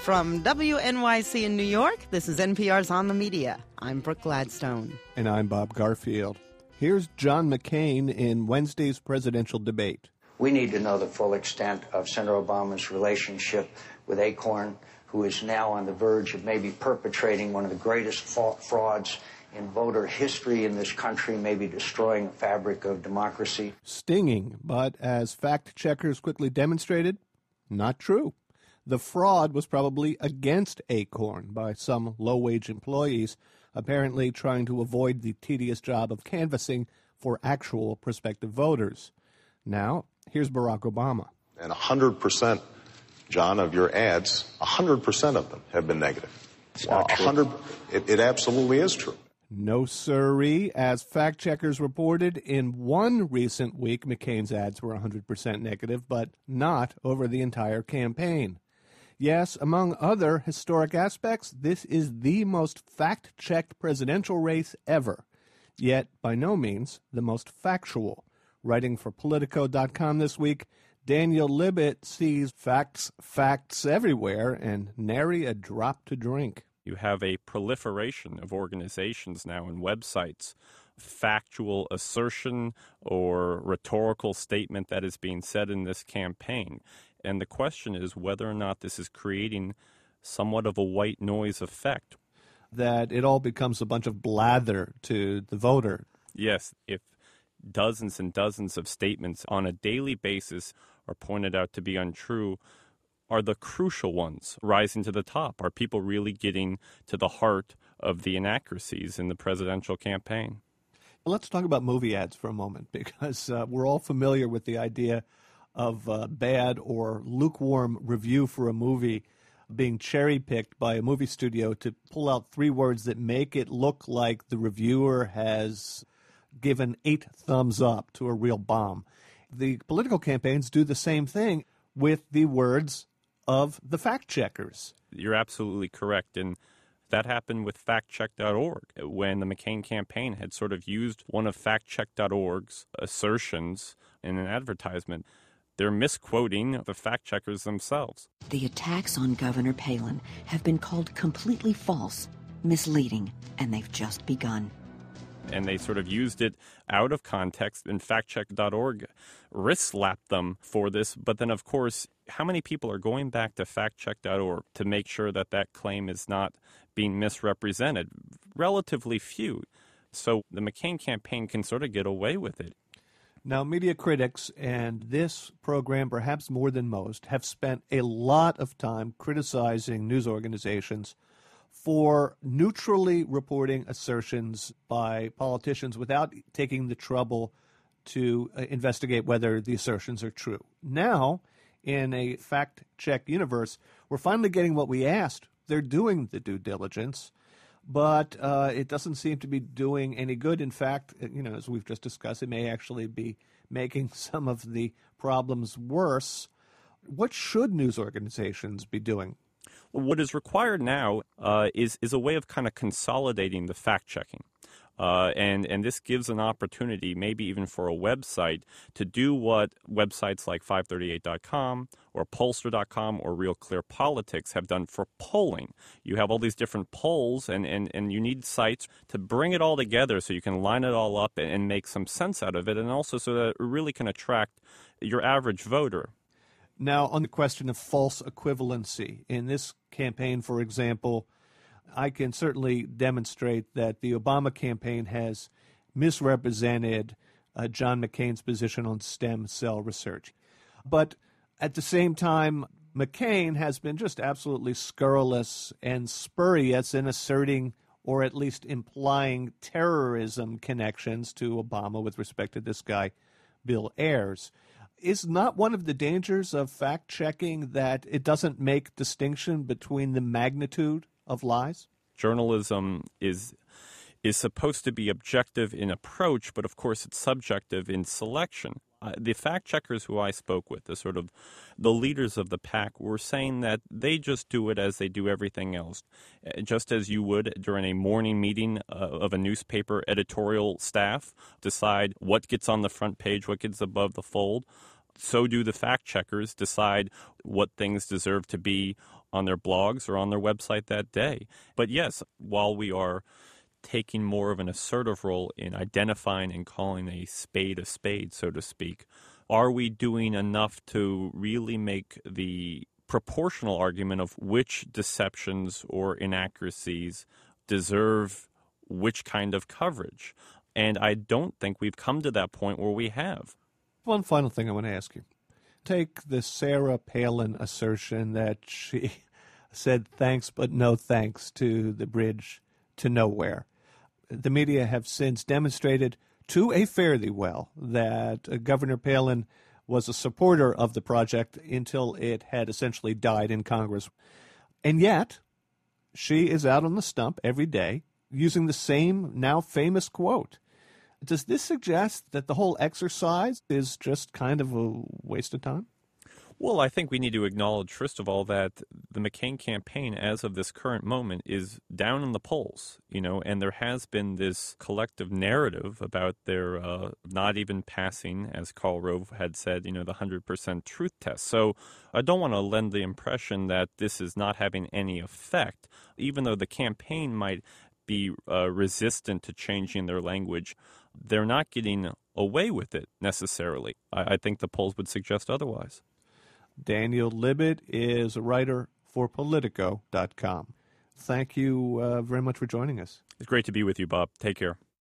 From WNYC in New York, this is NPR's On the Media. I'm Brooke Gladstone. And I'm Bob Garfield. Here's John McCain in Wednesday's presidential debate. We need to know the full extent of Senator Obama's relationship with Acorn, who is now on the verge of maybe perpetrating one of the greatest frauds in voter history in this country, maybe destroying the fabric of democracy. Stinging, but as fact checkers quickly demonstrated, not true. The fraud was probably against Acorn by some low-wage employees, apparently trying to avoid the tedious job of canvassing for actual prospective voters. Now, here's Barack Obama. And 100%, John, of your ads, 100% of them have been negative. Wow, 100, it absolutely is true. No sirree. As fact checkers reported, in one recent week, McCain's ads were 100% negative, but not over the entire campaign. Yes, among other historic aspects, this is the most fact-checked presidential race ever, yet by no means the most factual. Writing for Politico.com this week, Daniel Libet sees facts everywhere and nary a drop to drink. You have a proliferation of organizations now and websites, factual assertion or rhetorical statement that is being said in this campaign. And the question is whether or not this is creating somewhat of a white noise effect. That it all becomes a bunch of blather to the voter. Yes, if dozens and dozens of statements on a daily basis are pointed out to be untrue, are the crucial ones rising to the top? Are people really getting to the heart of the inaccuracies in the presidential campaign? Let's talk about movie ads for a moment, because we're all familiar with the idea of bad or lukewarm review for a movie being cherry-picked by a movie studio to pull out 3 words that make it look like the reviewer has given 8 thumbs up to a real bomb. The political campaigns do the same thing with the words of the fact-checkers. You're absolutely correct, and that happened with factcheck.org when the McCain campaign had sort of used one of factcheck.org's assertions in an advertisement. They're misquoting the fact-checkers themselves. The attacks on Governor Palin have been called completely false, misleading, and they've just begun. And they sort of used it out of context, and factcheck.org wrist-slapped them for this. But then, of course, how many people are going back to factcheck.org to make sure that that claim is not being misrepresented? Relatively few. So the McCain campaign can sort of get away with it. Now, media critics, and this program perhaps more than most, have spent a lot of time criticizing news organizations for neutrally reporting assertions by politicians without taking the trouble to investigate whether the assertions are true. Now, in a fact-check universe, we're finally getting what we asked. They're doing the due diligence, but it doesn't seem to be doing any good. In fact, as we've just discussed, it may actually be making some of the problems worse. What should news organizations be doing? What is required now is a way of kind of consolidating the fact-checking. And this gives an opportunity, maybe even for a website, to do what websites like 538.com or Pollster.com or Real Clear Politics have done for polling. You have all these different polls, and you need sites to bring it all together so you can line it all up and make some sense out of it, and also so that it really can attract your average voter. Now, on the question of false equivalency, in this campaign, for example, I can certainly demonstrate that the Obama campaign has misrepresented John McCain's position on stem cell research. But at the same time, McCain has been just absolutely scurrilous and spurious in asserting or at least implying terrorism connections to Obama with respect to this guy, Bill Ayers. Is not one of the dangers of fact-checking that it doesn't make distinction between the magnitude of lies? Journalism is supposed to be objective in approach, but of course it's subjective in selection. The fact-checkers who I spoke with, the leaders of the pack, were saying that they just do it as they do everything else. Just as you would during a morning meeting of a newspaper editorial staff, decide what gets on the front page, what gets above the fold. so do the fact checkers decide what things deserve to be on their blogs or on their website that day. But yes, while we are taking more of an assertive role in identifying and calling a spade, so to speak, are we doing enough to really make the proportional argument of which deceptions or inaccuracies deserve which kind of coverage? And I don't think we've come to that point where we have. One final thing I want to ask you. Take the Sarah Palin assertion that she said thanks but no thanks to the bridge to nowhere. The media have since demonstrated to a fairly well that Governor Palin was a supporter of the project until it had essentially died in Congress. And yet, she is out on the stump every day using the same now famous quote. Does this suggest that the whole exercise is just kind of a waste of time? Well, I think we need to acknowledge, first of all, that the McCain campaign, as of this current moment, is down in the polls, and there has been this collective narrative about their not even passing, as Karl Rove had said, the 100% truth test. So I don't want to lend the impression that this is not having any effect, even though the campaign might be resistant to changing their language. They're not getting away with it necessarily. I think the polls would suggest otherwise. Daniel Libet is a writer for Politico.com. Thank you very much for joining us. It's great to be with you, Bob. Take care.